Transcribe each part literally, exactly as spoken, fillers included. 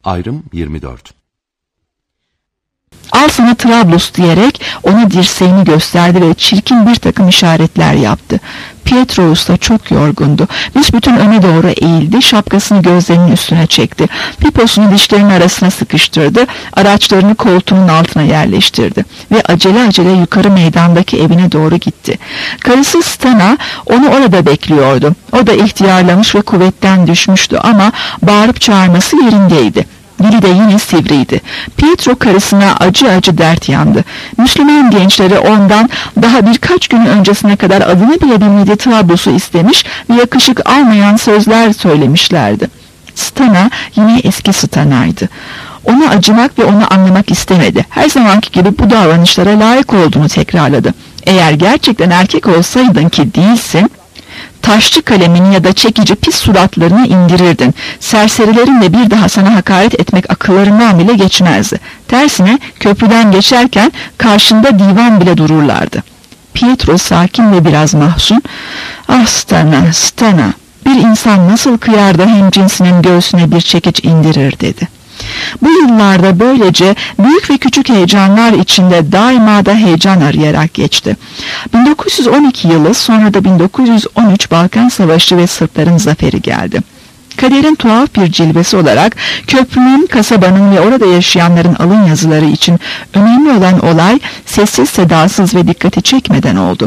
Ayrım yirmi dört. Al sana Trablus diyerek ona dirseğini gösterdi ve çirkin bir takım işaretler yaptı. Pietrous da çok yorgundu. Büsbütün öne doğru eğildi, şapkasını gözlerinin üstüne çekti. Piposunu dişlerinin arasına sıkıştırdı, araçlarını koltuğunun altına yerleştirdi ve acele acele yukarı meydandaki evine doğru gitti. Karısı Stana onu orada bekliyordu. O da ihtiyarlamış ve kuvvetten düşmüştü ama bağırıp çağırması yerindeydi. Dili de yine sivriydi. Pietro karısına acı acı dert yandı. Müslüman gençleri ondan daha birkaç gün öncesine kadar adını bile bilmediği Trablus'u istemiş ve yakışık almayan sözler söylemişlerdi. Stana yine eski Stana'ydı. Ona acımak ve onu anlamak istemedi. Her zamanki gibi bu davranışlara layık olduğunu tekrarladı. Eğer gerçekten erkek olsaydın ki değilsin, taşçı kalemini ya da çekici pis suratlarını indirirdin. Serserilerinle bir daha sana hakaret etmek akıllarından bile geçmezdi. Tersine köprüden geçerken karşında divan bile dururlardı. Pietro sakin ve biraz mahzun, "Ah Stana, Stana, bir insan nasıl kıyar da hemcinsinin göğsüne bir çekiç indirir?" dedi. Bu yıllarda böylece büyük ve küçük heyecanlar içinde daima da heyecan arayarak geçti. bin dokuz yüz on iki yılı, sonra da bin dokuz yüz on üç Balkan Savaşı ve Sırpların zaferi geldi. Kaderin tuhaf bir cilvesi olarak köprünün, kasabanın ve orada yaşayanların alın yazıları için önemli olan olay sessiz sedasız ve dikkati çekmeden oldu.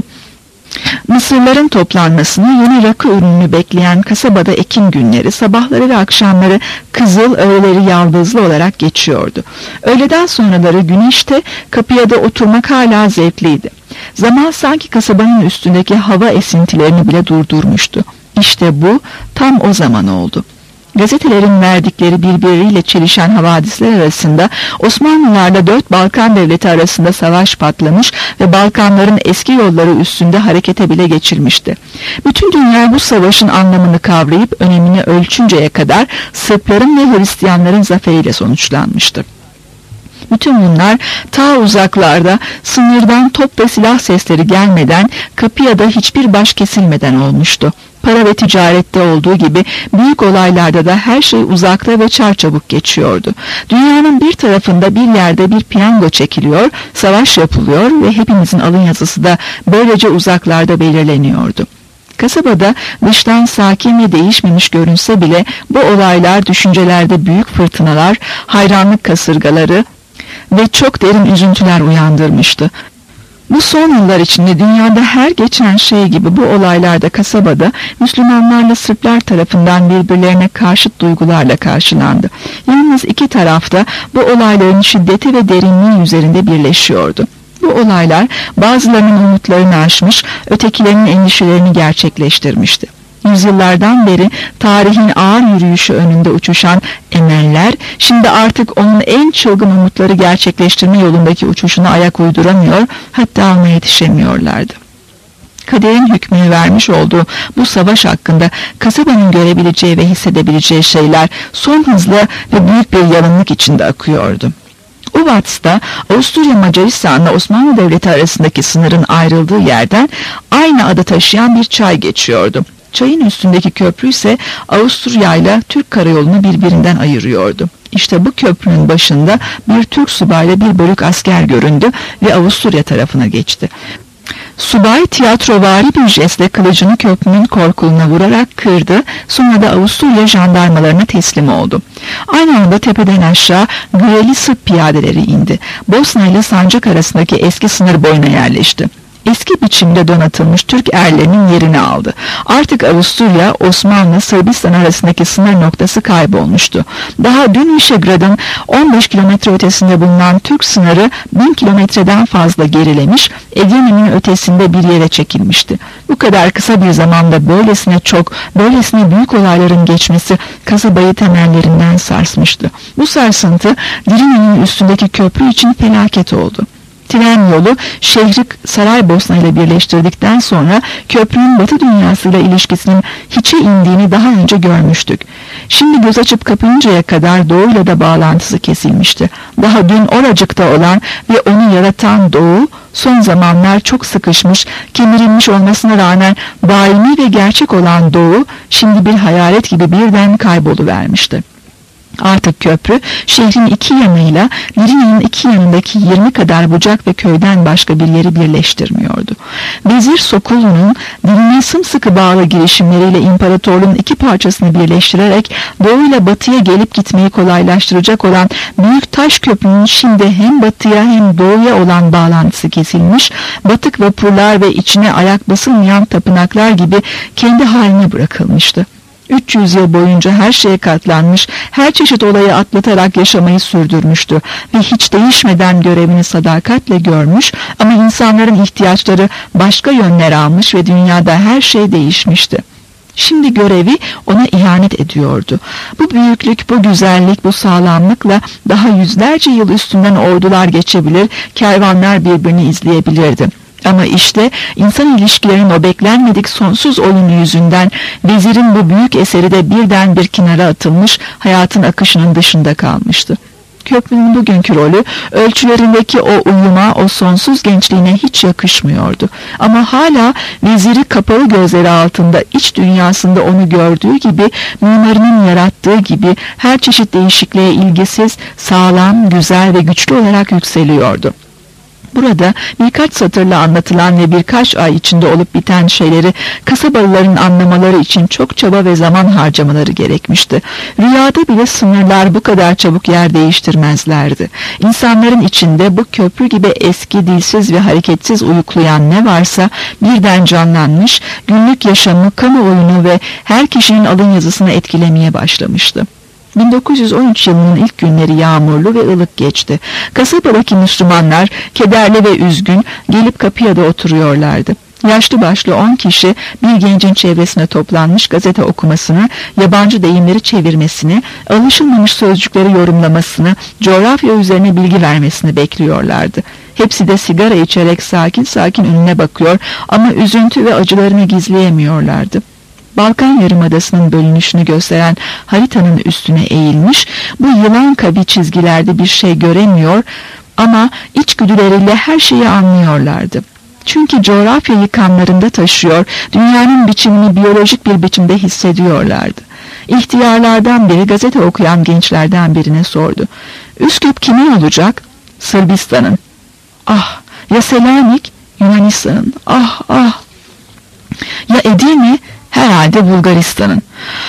Mısırların toplanmasını, yeni rakı ürününü bekleyen kasabada ekim günleri, sabahları ve akşamları kızıl, öğleleri yaldızlı olarak geçiyordu. Öğleden sonraları güneşte, kapıya da oturmak hala zevkliydi. Zaman sanki kasabanın üstündeki hava esintilerini bile durdurmuştu. İşte bu tam o zaman oldu. Gazetelerin verdikleri birbiriyle çelişen havadisler arasında Osmanlılarla dört Balkan devleti arasında savaş patlamış ve Balkanların eski yolları üstünde harekete bile geçirmişti. Bütün dünya bu savaşın anlamını kavrayıp önemini ölçünceye kadar Sırpların ve Hristiyanların zaferiyle sonuçlanmıştı. Bütün bunlar ta uzaklarda, sınırdan top ve silah sesleri gelmeden, kapıya da hiçbir baş kesilmeden olmuştu. Para ve ticarette olduğu gibi büyük olaylarda da her şey uzakta ve çarçabuk geçiyordu. Dünyanın bir tarafında bir yerde bir piyango çekiliyor, savaş yapılıyor ve hepimizin alın yazısı da böylece uzaklarda belirleniyordu. Kasabada dıştan sakin ve değişmemiş görünse bile bu olaylar düşüncelerde büyük fırtınalar, hayranlık kasırgaları ve çok derin üzüntüler uyandırmıştı. Bu son yıllar içinde dünyada her geçen şey gibi bu olaylarda kasabada Müslümanlarla Sırplar tarafından birbirlerine karşıt duygularla karşılandı. Yalnız iki tarafta bu olayların şiddeti ve derinliği üzerinde birleşiyordu. Bu olaylar bazılarının umutlarını aşmış, ötekilerinin endişelerini gerçekleştirmişti. Yüzyıllardan beri tarihin ağır yürüyüşü önünde uçuşan emeller, şimdi artık onun en çılgın umutları gerçekleştirme yolundaki uçuşuna ayak uyduramıyor, hatta almaya yetişemiyorlardı. Kaderin hükmünü vermiş olduğu bu savaş hakkında kasabanın görebileceği ve hissedebileceği şeyler son hızla ve büyük bir yalınlık içinde akıyordu. Uvats'ta Avusturya Macaristan'la Osmanlı Devleti arasındaki sınırın ayrıldığı yerden aynı adı taşıyan bir çay geçiyordu. Çayın üstündeki köprü ise Avusturya ile Türk karayolunu birbirinden ayırıyordu. İşte bu köprünün başında bir Türk subayla bir bölük asker göründü ve Avusturya tarafına geçti. Subay tiyatrovari bir jestle kılıcını köprünün korkuluna vurarak kırdı, sonra da Avusturya jandarmalarına teslim oldu. Aynı anda tepeden aşağı Greli Sırp piyadeleri indi. Bosna ile Sancak arasındaki eski sınır boyuna yerleşti. Eski biçimde donatılmış Türk erlerinin yerini aldı. Artık Avusturya, Osmanlı, Sırbistan arasındaki sınır noktası kaybolmuştu. Daha dün Vişegrad'ın on beş kilometre ötesinde bulunan Türk sınırı bin kilometreden fazla gerilemiş, Ege'nin ötesinde bir yere çekilmişti. Bu kadar kısa bir zamanda böylesine çok, böylesine büyük olayların geçmesi kasabayı temellerinden sarsmıştı. Bu sarsıntı Dirine'nin üstündeki köprü için felaket oldu. Tren yolu şehri Saraybosna ile birleştirdikten sonra köprünün Batı dünyasıyla ilişkisinin hiçe indiğini daha önce görmüştük. Şimdi göz açıp kapayıncaya kadar doğuyla da bağlantısı kesilmişti. Daha dün oracıkta olan ve onu yaratan doğu, son zamanlar çok sıkışmış, kemirilmiş olmasına rağmen daimi ve gerçek olan doğu, şimdi bir hayalet gibi birden kayboluvermişti. Artık köprü şehrin iki yanıyla Lirina'nın iki yanındaki yirmi kadar bucak ve köyden başka bir yeri birleştirmiyordu. Vezir Sokolu'nun diline sımsıkı bağlı girişimleriyle imparatorluğun iki parçasını birleştirerek doğu ile batıya gelip gitmeyi kolaylaştıracak olan büyük taş köprünün şimdi hem batıya hem doğuya olan bağlantısı kesilmiş, batık vapurlar ve içine ayak basılmayan tapınaklar gibi kendi haline bırakılmıştı. üç yüz yıl boyunca her şeye katlanmış, her çeşit olayı atlatarak yaşamayı sürdürmüştü ve hiç değişmeden görevini sadakatle görmüş, ama insanların ihtiyaçları başka yönler almış ve dünyada her şey değişmişti. Şimdi görevi ona ihanet ediyordu. Bu büyüklük, bu güzellik, bu sağlamlıkla daha yüzlerce yıl üstünden ordular geçebilir, kervanlar birbirini izleyebilirdi. Ama işte insan ilişkilerinin o beklenmedik sonsuz oyunu yüzünden vezirin bu büyük eseri de birden bir kenara atılmış, hayatın akışının dışında kalmıştı. Köprünün bugünkü rolü ölçülerindeki o uyuma, o sonsuz gençliğine hiç yakışmıyordu. Ama hala veziri kapalı gözleri altında iç dünyasında onu gördüğü gibi, mimarının yarattığı gibi her çeşit değişikliğe ilgisiz, sağlam, güzel ve güçlü olarak yükseliyordu. Burada birkaç satırla anlatılan ve birkaç ay içinde olup biten şeyleri kasabalıların anlamaları için çok çaba ve zaman harcamaları gerekmişti. Rüyada bile sınırlar bu kadar çabuk yer değiştirmezlerdi. İnsanların içinde bu köprü gibi eski, dilsiz ve hareketsiz uyuklayan ne varsa birden canlanmış, günlük yaşamı, kamuoyunu ve her kişinin alın yazısını etkilemeye başlamıştı. bin dokuz yüz on üç yılının ilk günleri yağmurlu ve ılık geçti. Kasabadaki Müslümanlar kederli ve üzgün gelip kapıya da oturuyorlardı. Yaşlı başlı on kişi bir gencin çevresine toplanmış, gazete okumasını, yabancı deyimleri çevirmesini, alışılmamış sözcükleri yorumlamasını, coğrafya üzerine bilgi vermesini bekliyorlardı. Hepsi de sigara içerek sakin sakin önüne bakıyor ama üzüntü ve acılarını gizleyemiyorlardı. Balkan Yarımadası'nın bölünüşünü gösteren haritanın üstüne eğilmiş, bu yılan kabi çizgilerde bir şey göremiyor ama içgüdüleriyle her şeyi anlıyorlardı. Çünkü coğrafyayı kanlarında taşıyor, dünyanın biçimini biyolojik bir biçimde hissediyorlardı. İhtiyarlardan biri gazete okuyan gençlerden birine sordu. Üsküp kimin olacak? Sırbistan'ın. Ah, ya Selanik? Yunanistan'ın. Ah, ah. Ya Edirne? Herhalde Bulgaristan'ın.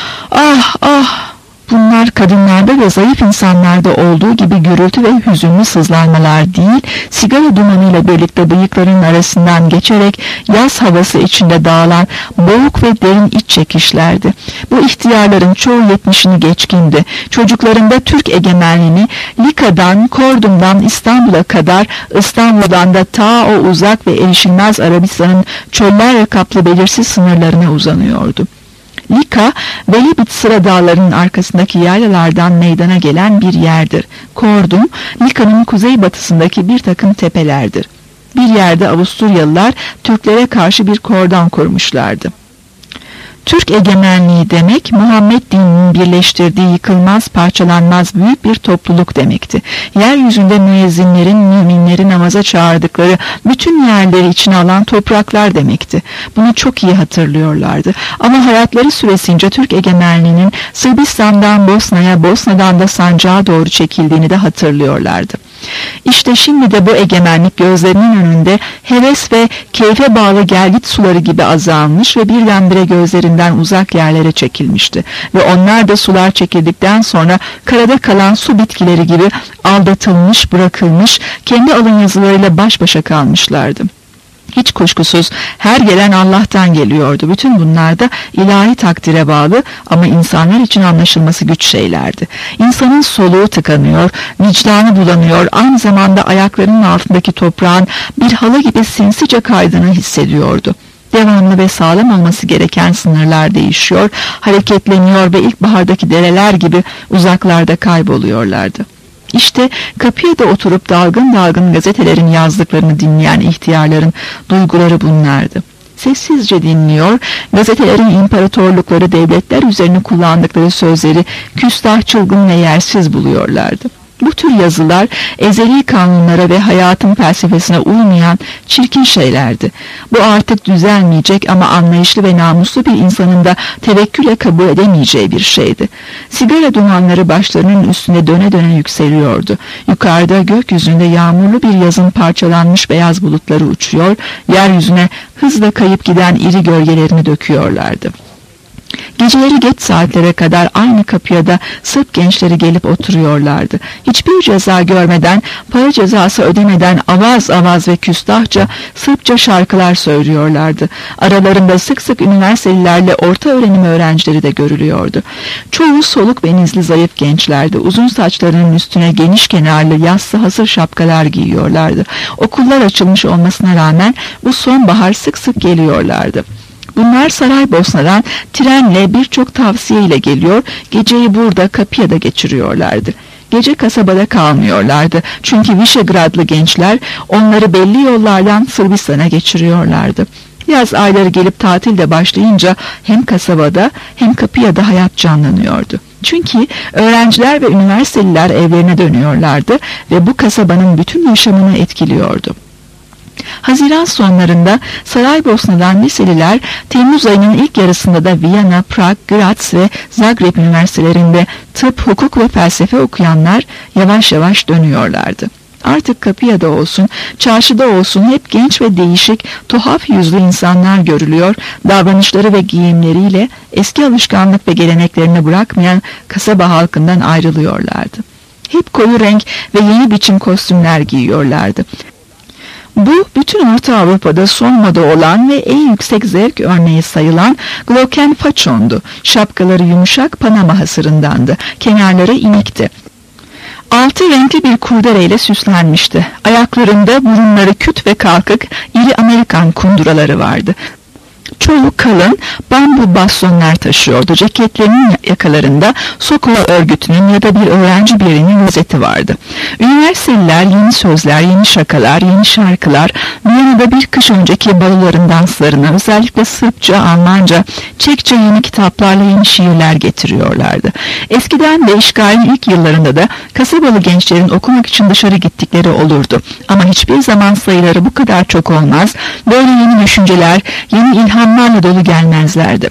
Ah ah, bunlar kadınlarda ve zayıf insanlarda olduğu gibi gürültü ve hüzünlü sızlanmalar değil, sigara dumanıyla birlikte bıyıkların arasından geçerek yaz havası içinde dağılan boğuk ve derin iç çekişlerdi. Bu ihtiyarların çoğu yetmişini geçkindi. Çocuklarında Türk egemenliğini Lika'dan, Kordum'dan İstanbul'a kadar, İstanbul'dan da ta o uzak ve erişilmez Arabistan'ın çöllerle kaplı belirsiz sınırlarına uzanıyordu. Lika, Velebit Sıra dağlarının arkasındaki yaylalardan meydana gelen bir yerdir. Kordum, Lika'nın kuzeybatısındaki bir takım tepelerdir. Bir yerde Avusturyalılar Türklere karşı bir kordon kurmuşlardı. Türk egemenliği demek, Muhammed dininin birleştirdiği yıkılmaz, parçalanmaz büyük bir topluluk demekti. Yeryüzünde müezzinlerin, müminleri namaza çağırdıkları bütün yerleri içine alan topraklar demekti. Bunu çok iyi hatırlıyorlardı. Ama hayatları süresince Türk egemenliğinin Sırbistan'dan Bosna'ya, Bosna'dan da Sancağa doğru çekildiğini de hatırlıyorlardı. İşte şimdi de bu egemenlik gözlerinin önünde heves ve keyfe bağlı gelgit suları gibi azalmış ve birdenbire gözlerinden uzak yerlere çekilmişti. Ve onlar da sular çekildikten sonra karada kalan su bitkileri gibi aldatılmış, bırakılmış, kendi alın yazılarıyla baş başa kalmışlardı. Hiç kuşkusuz her gelen Allah'tan geliyordu. Bütün bunlar da ilahi takdire bağlı ama insanlar için anlaşılması güç şeylerdi. İnsanın soluğu tıkanıyor, vicdanı bulanıyor, aynı zamanda ayaklarının altındaki toprağın bir halı gibi sinsice kaydığını hissediyordu. Devamlı ve sağlam olması gereken sınırlar değişiyor, hareketleniyor ve ilkbahardaki dereler gibi uzaklarda kayboluyorlardı. İşte kapıya da oturup dalgın dalgın gazetelerin yazdıklarını dinleyen ihtiyarların duyguları bunlardı. Sessizce dinliyor, gazetelerin imparatorlukları, devletler üzerine kullandıkları sözleri küstah, çılgın ve yersiz buluyorlardı. Bu tür yazılar ezeli kanunlara ve hayatın felsefesine uymayan çirkin şeylerdi. Bu artık düzelmeyecek ama anlayışlı ve namuslu bir insanın da tevekküle kabul edemeyeceği bir şeydi. Sigara dumanları başlarının üstüne döne döne yükseliyordu. Yukarıda gökyüzünde yağmurlu bir yazın parçalanmış beyaz bulutları uçuyor, yeryüzüne hızla kayıp giden iri gölgelerini döküyorlardı. Geceleri geç saatlere kadar aynı kapıya da Sırp gençleri gelip oturuyorlardı. Hiçbir ceza görmeden, para cezası ödemeden avaz avaz ve küstahça Sırpça şarkılar söylüyorlardı. Aralarında sık sık üniversitelilerle orta öğrenim öğrencileri de görülüyordu. Çoğu soluk benizli zayıf gençlerdi. Uzun saçlarının üstüne geniş kenarlı yassı hasır şapkalar giyiyorlardı. Okullar açılmış olmasına rağmen bu sonbahar sık sık geliyorlardı. Bunlar Saraybosna'dan trenle birçok tavsiye ile geliyor, geceyi burada Kapıya'da geçiriyorlardı. Gece kasabada kalmıyorlardı çünkü Vişegradlı gençler onları belli yollardan Sırbistan'a geçiriyorlardı. Yaz ayları gelip tatil de başlayınca hem kasabada hem Kapıya'da hayat canlanıyordu. Çünkü öğrenciler ve üniversiteliler evlerine dönüyorlardı ve bu kasabanın bütün yaşamını etkiliyordu. Haziran sonlarında Saraybosna'dan liseliler Temmuz ayının ilk yarısında da Viyana, Prag, Graz ve Zagreb üniversitelerinde tıp, hukuk ve felsefe okuyanlar yavaş yavaş dönüyorlardı. Artık Kapıya'da olsun, çarşıda olsun hep genç ve değişik, tuhaf yüzlü insanlar görülüyor, davranışları ve giyimleriyle eski alışkanlık ve geleneklerini bırakmayan kasaba halkından ayrılıyorlardı. Hep koyu renk ve yeni biçim kostümler giyiyorlardı. Bu, bütün Orta Avrupa'da son moda olan ve en yüksek zevk örneği sayılan Glockenfachon'du. Şapkaları yumuşak Panama hasırındandı. Kenarları inikti. Altı renkli bir kurdereyle süslenmişti. Ayaklarında burunları küt ve kalkık iri Amerikan kunduraları vardı. Çoğu kalın bambu bastonlar taşıyordu. Ceketlerinin yakalarında Sokova örgütünün ya da bir öğrenci birinin rozeti vardı. Üniversiteliler yeni sözler, yeni şakalar, yeni şarkılar, Viyana'da bir kış önceki baloların danslarına, özellikle Sırpça, Almanca, Çekçe yeni kitaplarla yeni şiirler getiriyorlardı. Eskiden de işgalin ilk yıllarında da kasabalı gençlerin okumak için dışarı gittikleri olurdu. Ama hiçbir zaman sayıları bu kadar çok olmaz, böyle yeni düşünceler, yeni ilhamlarla dolu gelmezlerdi.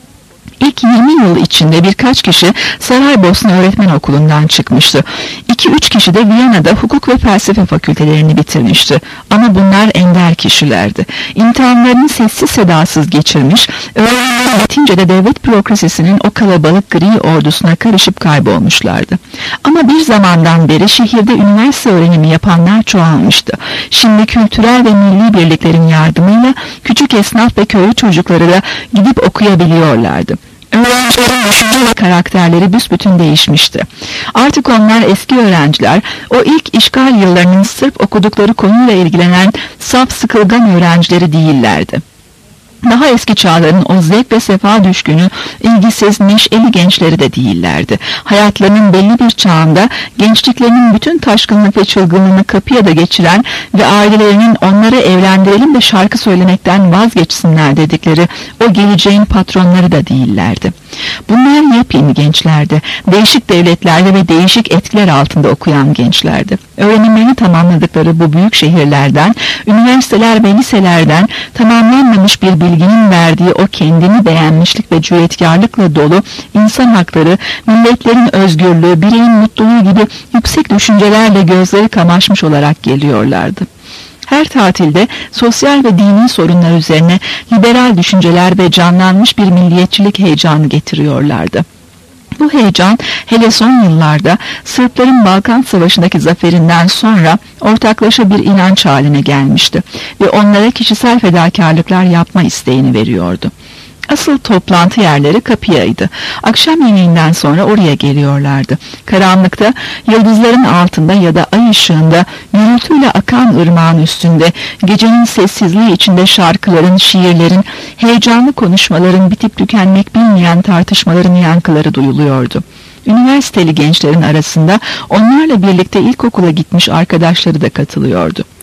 İlk yirmi yıl içinde birkaç kişi Saraybosna Öğretmen Okulu'ndan çıkmıştı. iki üç kişi de Viyana'da hukuk ve felsefe fakültelerini bitirmişti. Ama bunlar ender kişilerdi. İmtihanlarını sessiz sedasız geçirmiş, öğrenmeleri bitince de devlet bürokrasisinin o kalabalık gri ordusuna karışıp kaybolmuşlardı. Ama bir zamandan beri şehirde üniversite öğrenimi yapanlar çoğalmıştı. Şimdi kültürel ve milli birliklerin yardımıyla küçük esnaf ve köylü çocukları da gidip okuyabiliyorlardı. Öğrencilerin düşünce ve karakterleri büsbütün değişmişti. Artık onlar eski öğrenciler, o ilk işgal yıllarının Sırp okudukları konuyla ilgilenen saf sıkılgan öğrencileri değillerdi. Daha eski çağların o zevk ve sefa düşkünü, ilgisiz, neşeli gençleri de değillerdi. Hayatlarının belli bir çağında gençliklerinin bütün taşkınlık ve çılgınlığını Kapıya'da geçiren ve ailelerinin onları evlendirelim de şarkı söylemekten vazgeçsinler dedikleri o geleceğin patronları da değillerdi. Bunlar yepyeni gençlerdi. Değişik devletlerde ve değişik etkiler altında okuyan gençlerdi. Öğrenimlerini tamamladıkları bu büyük şehirlerden, üniversiteler ve liselerden tamamlanmamış bir bilginin verdiği o kendini beğenmişlik ve cüretkarlıkla dolu insan hakları, milletlerin özgürlüğü, bireyin mutluluğu gibi yüksek düşüncelerle gözleri kamaşmış olarak geliyorlardı. Her tatilde sosyal ve dini sorunlar üzerine liberal düşünceler ve canlanmış bir milliyetçilik heyecanı getiriyorlardı. Bu heyecan hele son yıllarda Sırpların Balkan Savaşı'ndaki zaferinden sonra ortaklaşa bir inanç haline gelmişti ve onlara kişisel fedakarlıklar yapma isteğini veriyordu. Asıl toplantı yerleri Kapıya'ydı. Akşam yemeğinden sonra oraya geliyorlardı. Karanlıkta, yıldızların altında ya da ay ışığında, gürültüyle akan ırmağın üstünde, gecenin sessizliği içinde şarkıların, şiirlerin, heyecanlı konuşmaların, bitip tükenmek bilmeyen tartışmaların yankıları duyuluyordu. Üniversiteli gençlerin arasında onlarla birlikte ilkokula gitmiş arkadaşları da katılıyordu.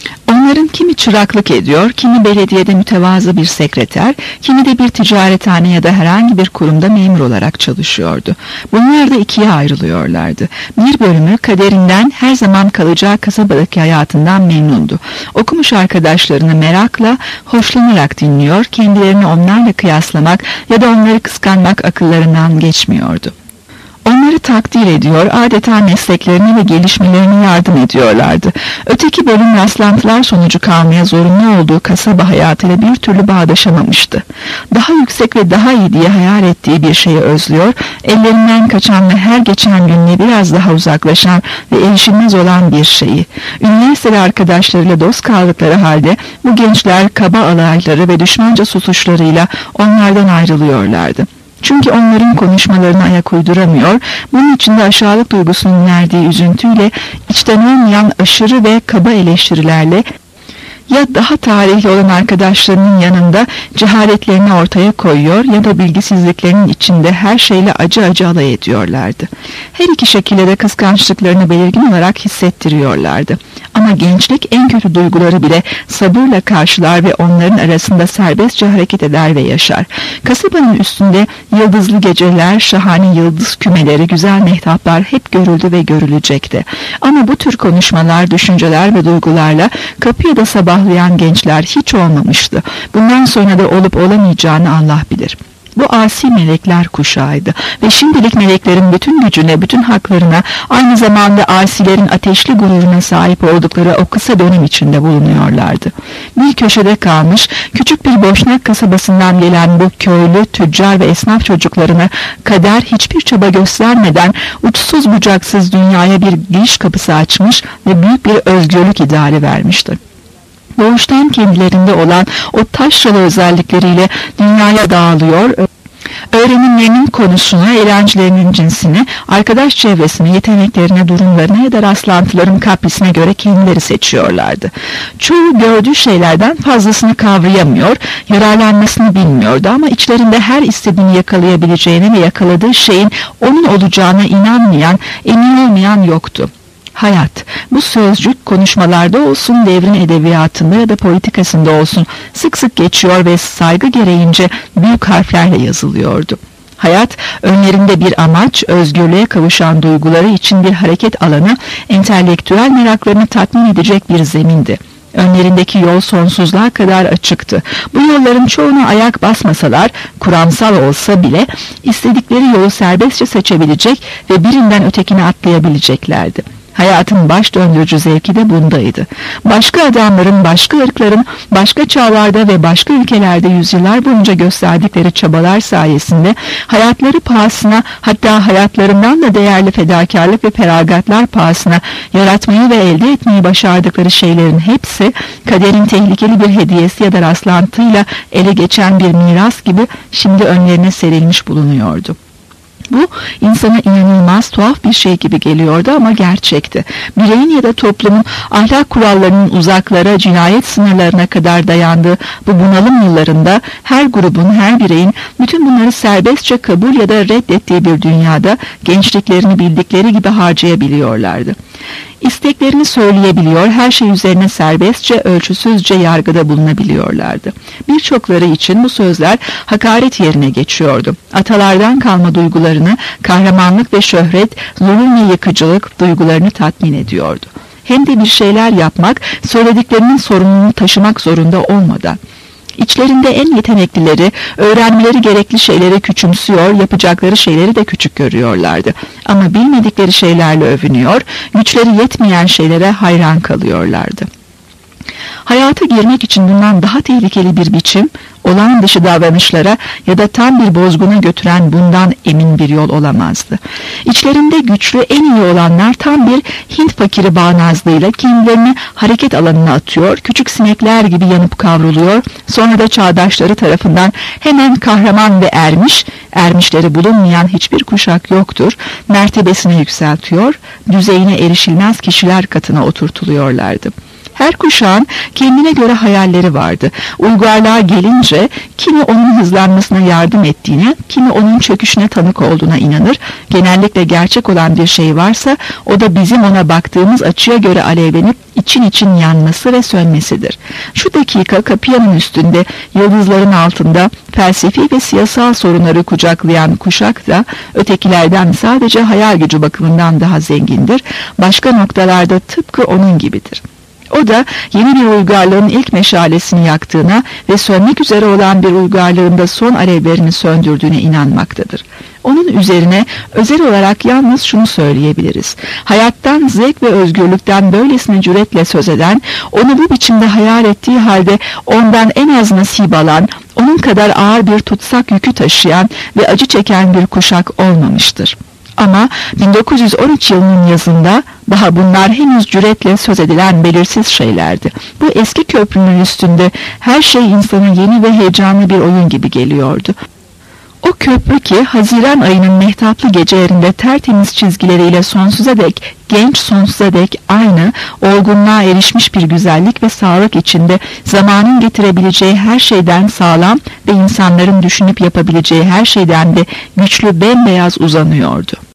Onların kimi çıraklık ediyor, kimi belediyede mütevazı bir sekreter, kimi de bir ticarethane ya da herhangi bir kurumda memur olarak çalışıyordu. Bunlar da ikiye ayrılıyorlardı. Bir bölümü kaderinden, her zaman kalacağı kasabadaki hayatından memnundu. Okumuş arkadaşlarını merakla, hoşlanarak dinliyor, kendilerini onlarla kıyaslamak ya da onları kıskanmak akıllarından geçmiyordu. Onları takdir ediyor, adeta mesleklerine ve gelişmelerine yardım ediyorlardı. Öteki bölüm rastlantılar sonucu kalmaya zorunlu olduğu kasaba hayatıyla bir türlü bağdaşamamıştı. Daha yüksek ve daha iyi diye hayal ettiği bir şeyi özlüyor, ellerinden kaçan ve her geçen günle biraz daha uzaklaşan ve erişilmez olan bir şeyi. Üniversiteli arkadaşlarıyla dost kaldıkları halde bu gençler kaba alayları ve düşmanca susuşlarıyla onlardan ayrılıyorlardı. Çünkü onların konuşmalarına ayak uyduramıyor, bunun içinde aşağılık duygusunun verdiği üzüntüyle, içten olmayan aşırı ve kaba eleştirilerle ya daha tarihli olan arkadaşlarının yanında cehaletlerini ortaya koyuyor ya da bilgisizliklerinin içinde her şeyle acı acı alay ediyorlardı. Her iki şekilde de kıskançlıklarını belirgin olarak hissettiriyorlardı. Ama gençlik en kötü duyguları bile sabırla karşılar ve onların arasında serbestçe hareket eder ve yaşar. Kasabanın üstünde yıldızlı geceler, şahane yıldız kümeleri, güzel mehtaplar hep görüldü ve görülecekti. Ama bu tür konuşmalar, düşünceler ve duygularla kapıya da sabahlayan gençler hiç olmamıştı. Bundan sonra da olup olamayacağını Allah bilir. Bu asi melekler kuşağıydı ve şimdilik meleklerin bütün gücüne, bütün haklarına, aynı zamanda asilerin ateşli gururuna sahip oldukları o kısa dönem içinde bulunuyorlardı. Bir köşede kalmış, küçük bir boşnak kasabasından gelen bu köylü, tüccar ve esnaf çocuklarına kader hiçbir çaba göstermeden uçsuz bucaksız dünyaya bir giriş kapısı açmış ve büyük bir özgürlük ideali vermişti. Doğuştan kendilerinde olan o taşralı özellikleriyle dünyaya dağılıyor, öğrenimlerinin konusuna, eğlencelerinin cinsine, arkadaş çevresine, yeteneklerine, durumlarına ya da rastlantıların kaprisine göre kendileri seçiyorlardı. Çoğu gördüğü şeylerden fazlasını kavrayamıyor, yararlanmasını bilmiyordu ama içlerinde her istediğini yakalayabileceğine ve yakaladığı şeyin onun olacağına inanmayan, emin olmayan yoktu. Hayat, bu sözcük konuşmalarda olsun, devrin edebiyatında ya da politikasında olsun sık sık geçiyor ve saygı gereğince büyük harflerle yazılıyordu. Hayat, önlerinde bir amaç, özgürlüğe kavuşan duyguları için bir hareket alanı, entelektüel meraklarını tatmin edecek bir zemindi. Önlerindeki yol sonsuzluğa kadar açıktı. Bu yolların çoğuna ayak basmasalar, kuramsal olsa bile istedikleri yolu serbestçe seçebilecek ve birinden ötekine atlayabileceklerdi. Hayatın baş döndürücü zevki de bundaydı. Başka adamların, başka ırkların, başka çağlarda ve başka ülkelerde yüzyıllar boyunca gösterdikleri çabalar sayesinde hayatları pahasına, hatta hayatlarından da değerli fedakarlık ve feragatlar pahasına yaratmayı ve elde etmeyi başardıkları şeylerin hepsi kaderin tehlikeli bir hediyesi ya da rastlantıyla ele geçen bir miras gibi şimdi önlerine serilmiş bulunuyordu. Bu insana inanılmaz, tuhaf bir şey gibi geliyordu ama gerçekti. Bireyin ya da toplumun ahlak kurallarının uzaklara, cinayet sınırlarına kadar dayandığı bu bunalım yıllarında her grubun, her bireyin bütün bunları serbestçe kabul ya da reddettiği bir dünyada gençliklerini bildikleri gibi harcayabiliyorlardı. İsteklerini söyleyebiliyor, her şey üzerine serbestçe, ölçüsüzce yargıda bulunabiliyorlardı. Birçokları için bu sözler hakaret yerine geçiyordu. Atalardan kalma duygularını, kahramanlık ve şöhret, zulüm ve yıkıcılık duygularını tatmin ediyordu. Hem de bir şeyler yapmak, söylediklerinin sorumluluğunu taşımak zorunda olmadan. İçlerinde en yeteneklileri, öğrenmeleri gerekli şeyleri küçümsüyor, yapacakları şeyleri de küçük görüyorlardı. Ama bilmedikleri şeylerle övünüyor, güçleri yetmeyen şeylere hayran kalıyorlardı. Hayata girmek için bundan daha tehlikeli bir biçim, olağan dışı davranışlara ya da tam bir bozguna götüren bundan emin bir yol olamazdı. İçlerinde güçlü, en iyi olanlar tam bir Hint fakiri bağnazlığıyla kendilerini hareket alanına atıyor, küçük sinekler gibi yanıp kavruluyor, sonra da çağdaşları tarafından hemen kahraman ve ermiş, ermişleri bulunmayan hiçbir kuşak yoktur, mertebesine yükseltiyor, düzeyine erişilmez kişiler katına oturtuluyorlardı. Her kuşağın kendine göre hayalleri vardı. Uygarlığa gelince kimi onun hızlanmasına yardım ettiğine, kimi onun çöküşüne tanık olduğuna inanır. Genellikle gerçek olan bir şey varsa o da bizim ona baktığımız açıya göre alevlenip için için yanması ve sönmesidir. Şu dakika Kapıyanın üstünde, yıldızların altında felsefi ve siyasal sorunları kucaklayan kuşak da ötekilerden sadece hayal gücü bakımından daha zengindir. Başka noktalarda tıpkı onun gibidir. O da yeni bir uygarlığın ilk meşalesini yaktığına ve sönmek üzere olan bir uygarlığın da son alevlerini söndürdüğüne inanmaktadır. Onun üzerine özel olarak yalnız şunu söyleyebiliriz. Hayattan, zevk ve özgürlükten böylesine cüretle söz eden, onu bu biçimde hayal ettiği halde ondan en az nasip alan, onun kadar ağır bir tutsak yükü taşıyan ve acı çeken bir kuşak olmamıştır. Ama bin dokuz yüz on üç yılının yazında daha bunlar henüz cüretle söz edilen belirsiz şeylerdi. Bu eski köprünün üstünde her şey insana yeni ve heyecanlı bir oyun gibi geliyordu. O köprü ki Haziran ayının mehtaplı gecelerinde tertemiz çizgileriyle sonsuza dek, genç sonsuza dek aynı, olgunluğa erişmiş bir güzellik ve sağlık içinde zamanın getirebileceği her şeyden sağlam ve insanların düşünüp yapabileceği her şeyden de güçlü bembeyaz uzanıyordu.